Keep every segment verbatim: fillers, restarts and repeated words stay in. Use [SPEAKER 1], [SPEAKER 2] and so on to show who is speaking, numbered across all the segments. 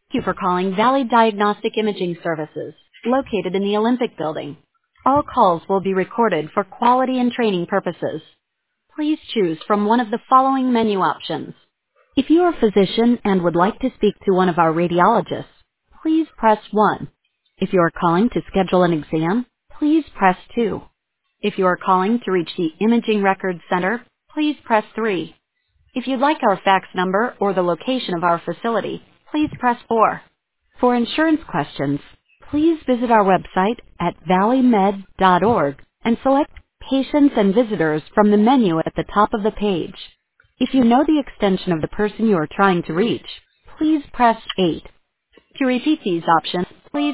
[SPEAKER 1] Thank you for calling Valley Diagnostic Imaging Services, located in the Olympic Building. All calls will be recorded for quality and training purposes. Please choose from one of the following menu options. If you are a physician and would like to speak to one of our radiologists, please press one. If you are calling to schedule an exam, please press two. If you are calling to reach the Imaging Records Center, please press three. If you'd like our fax number or the location of our facility, please press four. For insurance questions, please visit our website at valley med dot org and select Patients and Visitors from the menu at the top of the page. If you know the extension of the person you are trying to reach, please press eight. To repeat these options, please.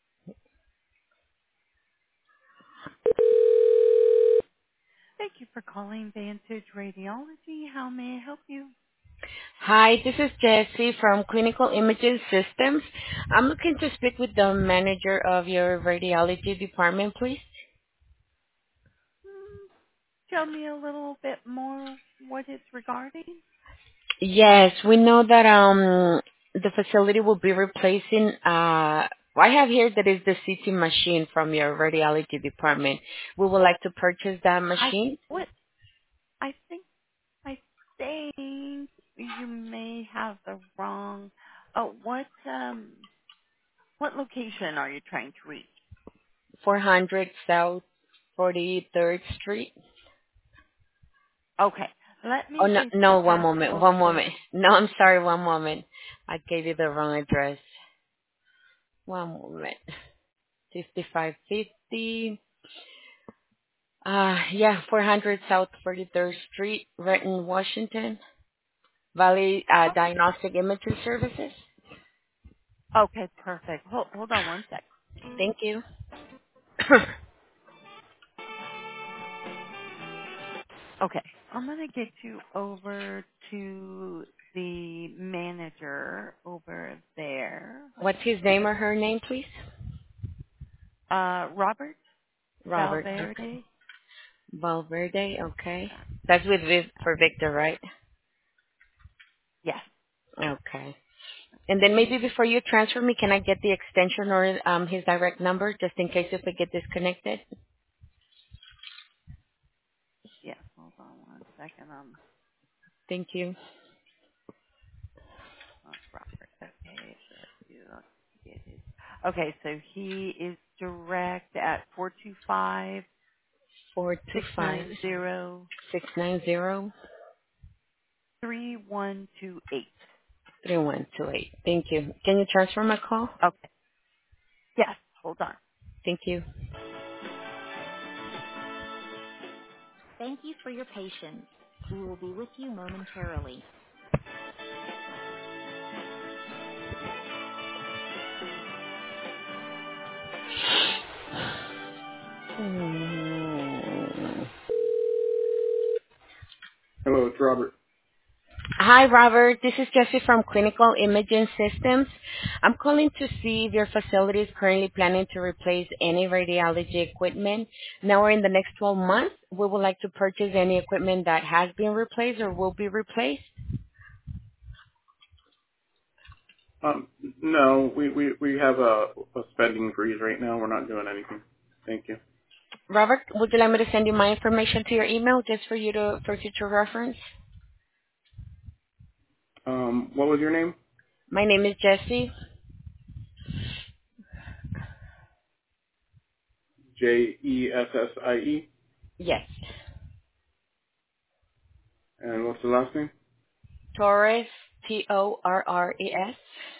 [SPEAKER 1] Thank you for calling Vantage Radiology. How may I help you?
[SPEAKER 2] Hi, this is Jessie from Clinical Imaging Systems. I'm looking to speak with the manager of your radiology department, please.
[SPEAKER 1] Tell me a little bit more what it's regarding.
[SPEAKER 2] Yes, we know that um the facility will be replacing uh I have here that is the C T machine from your radiology department. We would like to purchase that
[SPEAKER 1] I
[SPEAKER 2] machine.
[SPEAKER 1] what I think I think you may have the wrong. Oh, what um what location are you trying to reach?
[SPEAKER 2] four hundred South forty-third Street.
[SPEAKER 1] Okay, let
[SPEAKER 2] Oh
[SPEAKER 1] me
[SPEAKER 2] no,
[SPEAKER 1] get you
[SPEAKER 2] no, one
[SPEAKER 1] passed
[SPEAKER 2] moment, one
[SPEAKER 1] over.
[SPEAKER 2] moment. No, I'm sorry, one moment. I gave you the wrong address. One moment. fifty-five fifty. Uh, yeah, four hundred South forty-third Street, Renton, Washington. Valley uh, Diagnostic Imaging Services.
[SPEAKER 1] Okay, perfect. Hold hold on one sec.
[SPEAKER 2] Thank you.
[SPEAKER 1] Okay, I'm gonna get you over to the manager over there.
[SPEAKER 2] What's his name or her name, please?
[SPEAKER 1] Uh, Robert
[SPEAKER 2] Robert. Okay.
[SPEAKER 1] Valverde.
[SPEAKER 2] Valverde. Okay. That's with Viv for Victor, right?
[SPEAKER 1] Yes.
[SPEAKER 2] Okay. And then maybe before you transfer me, can I get the extension or um, his direct number just in case if we get disconnected?
[SPEAKER 1] Yes. Hold on one second. Um,
[SPEAKER 2] Thank you.
[SPEAKER 1] oh, Robert. Okay. Let's see. Let's get his. Okay, so he is direct at four two five
[SPEAKER 2] Four two
[SPEAKER 1] six
[SPEAKER 2] five
[SPEAKER 1] nine zero
[SPEAKER 2] six nine zero
[SPEAKER 1] three one two eight.
[SPEAKER 2] three one two eight. Thank you. Can you transfer my call?
[SPEAKER 1] Okay. Yes. Hold on.
[SPEAKER 2] Thank you.
[SPEAKER 1] Thank you for your patience. We will be with you momentarily.
[SPEAKER 2] Hmm.
[SPEAKER 3] Hello, it's Robert.
[SPEAKER 2] Hi, Robert. This is Jessie from Clinical Imaging Systems. I'm calling to see if your facility is currently planning to replace any radiology equipment. Now or in the next twelve months, we would like to purchase any equipment that has been replaced or will be replaced.
[SPEAKER 3] Um, no, we, we, we have a, a spending freeze right now. We're not doing anything. Thank you.
[SPEAKER 2] Robert, would you like me to send you my information to your email just for you to for future reference?
[SPEAKER 3] Um, what was your name?
[SPEAKER 2] My name is Jessie.
[SPEAKER 3] J E S S I E.
[SPEAKER 2] Yes.
[SPEAKER 3] And what's the last name?
[SPEAKER 2] Torres, T O R R E S.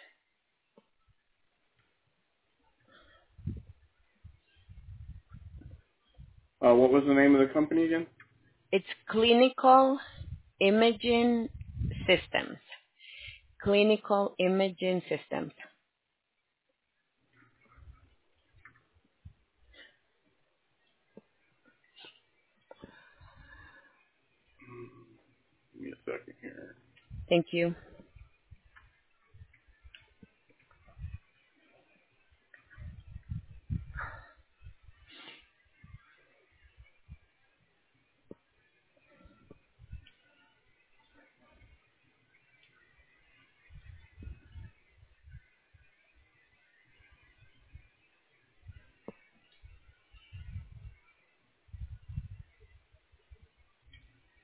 [SPEAKER 3] Uh, what was the name of the company again?
[SPEAKER 2] It's Clinical Imaging Systems. Clinical Imaging Systems.
[SPEAKER 3] Give me a second here.
[SPEAKER 2] Thank you.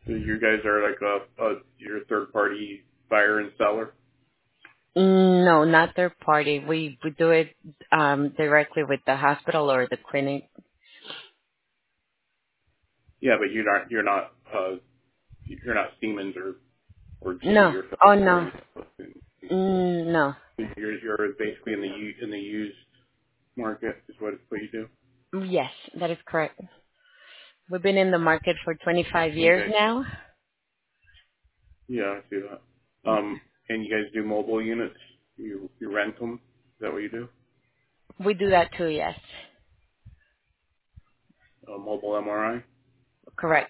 [SPEAKER 3] You guys are like a, a your third party buyer and seller.
[SPEAKER 2] Mm, No, not third party. We we do it um, directly with the hospital or the clinic.
[SPEAKER 3] Yeah, but you're not you're not uh, you're not Siemens or or G E
[SPEAKER 2] No.
[SPEAKER 3] or
[SPEAKER 2] Oh
[SPEAKER 3] Philips or
[SPEAKER 2] no.
[SPEAKER 3] anything.
[SPEAKER 2] Mm, no.
[SPEAKER 3] You're you're basically in the u- in the used market is what what you do.
[SPEAKER 2] Yes, that is correct. We've been in the market for twenty-five years
[SPEAKER 3] Okay.
[SPEAKER 2] now.
[SPEAKER 3] Yeah, I see that. Um, and you guys do mobile units? You you rent them? Is that what you do?
[SPEAKER 2] We do that too. Yes,
[SPEAKER 3] Uh, mobile M R I.
[SPEAKER 2] correct.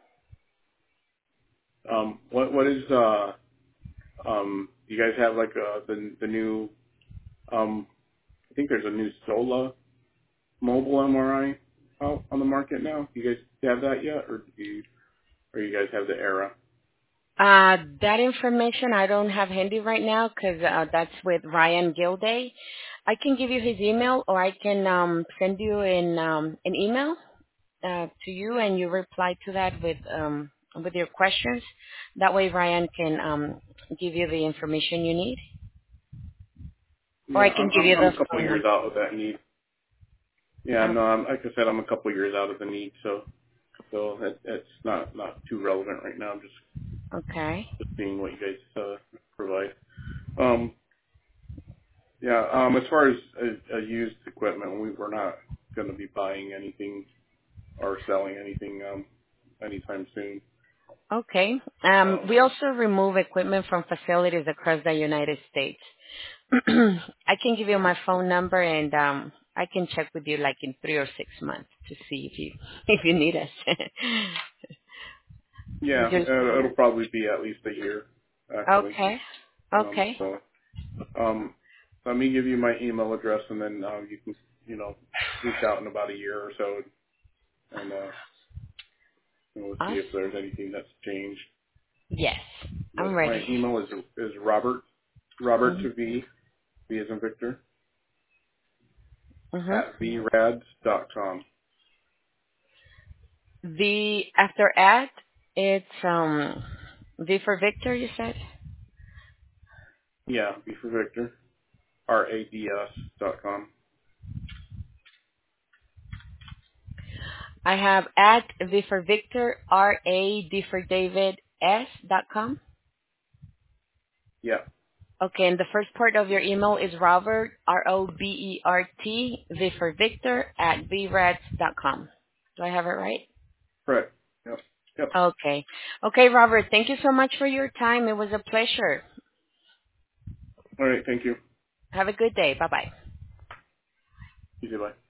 [SPEAKER 3] Um, what what is uh um? You guys have like uh the the new um? I think there's a new Sola mobile M R I out on the market now. Do you guys have that yet, or do you or you guys have the Era?
[SPEAKER 2] Uh, that information I don't have handy right now 'cause uh, that's with Ryan Gilday. I can give you his email, or I can um, send you in um, an email uh, to you, and you reply to that with um, with your questions. That way, Ryan can um, give you the information you need, or
[SPEAKER 3] Yeah,
[SPEAKER 2] I can
[SPEAKER 3] I'm
[SPEAKER 2] give
[SPEAKER 3] I'm,
[SPEAKER 2] you
[SPEAKER 3] I'm
[SPEAKER 2] the
[SPEAKER 3] a couple of
[SPEAKER 2] phone
[SPEAKER 3] years
[SPEAKER 2] number.
[SPEAKER 3] out of that need. Yeah,
[SPEAKER 2] Uh,
[SPEAKER 3] no, I'm, like I said, I'm a couple of years out of the need, so so that, that's not not too relevant right now. I'm just
[SPEAKER 2] okay.
[SPEAKER 3] just seeing what you guys uh, provide. Um, yeah, um, as far as uh, uh, used equipment, we, we're not going to be buying anything or selling anything um, anytime soon.
[SPEAKER 2] Okay. Um,
[SPEAKER 3] Um,
[SPEAKER 2] we also remove equipment from facilities across the United States. I can give you my phone number, and um, I can check with you like in three or six months to see if you if you need us.
[SPEAKER 3] yeah,
[SPEAKER 2] Just,
[SPEAKER 3] uh, it'll probably be at least a year, actually.
[SPEAKER 2] okay.
[SPEAKER 3] Um,
[SPEAKER 2] Okay.
[SPEAKER 3] so um, let me give you my email address, and then uh, you can, you know, reach out in about a year or so, and uh, and we'll see
[SPEAKER 2] Us?
[SPEAKER 3] if there's anything that's changed.
[SPEAKER 2] Yes. I'm
[SPEAKER 3] But my
[SPEAKER 2] ready.
[SPEAKER 3] email is is Robert Robert
[SPEAKER 2] Mhm.
[SPEAKER 3] to V V as in Victor
[SPEAKER 2] Mhm.
[SPEAKER 3] at v rads dot com.
[SPEAKER 2] The after at it's um V for Victor. You said.
[SPEAKER 3] Yeah, V for Victor, R A D S dot com.
[SPEAKER 2] I have at V for Victor, R A D for David, S dot com.
[SPEAKER 3] Yeah,
[SPEAKER 2] Okay, and the first part of your email is Robert, R O B E R T, V for Victor, at v rats dot com. Do I have it right?
[SPEAKER 3] correct. Yep, yep.
[SPEAKER 2] Okay. Okay, Robert, thank you so much for your time. It was a pleasure.
[SPEAKER 3] All right, thank you.
[SPEAKER 2] Have a good day. Bye-bye.
[SPEAKER 3] You too, bye.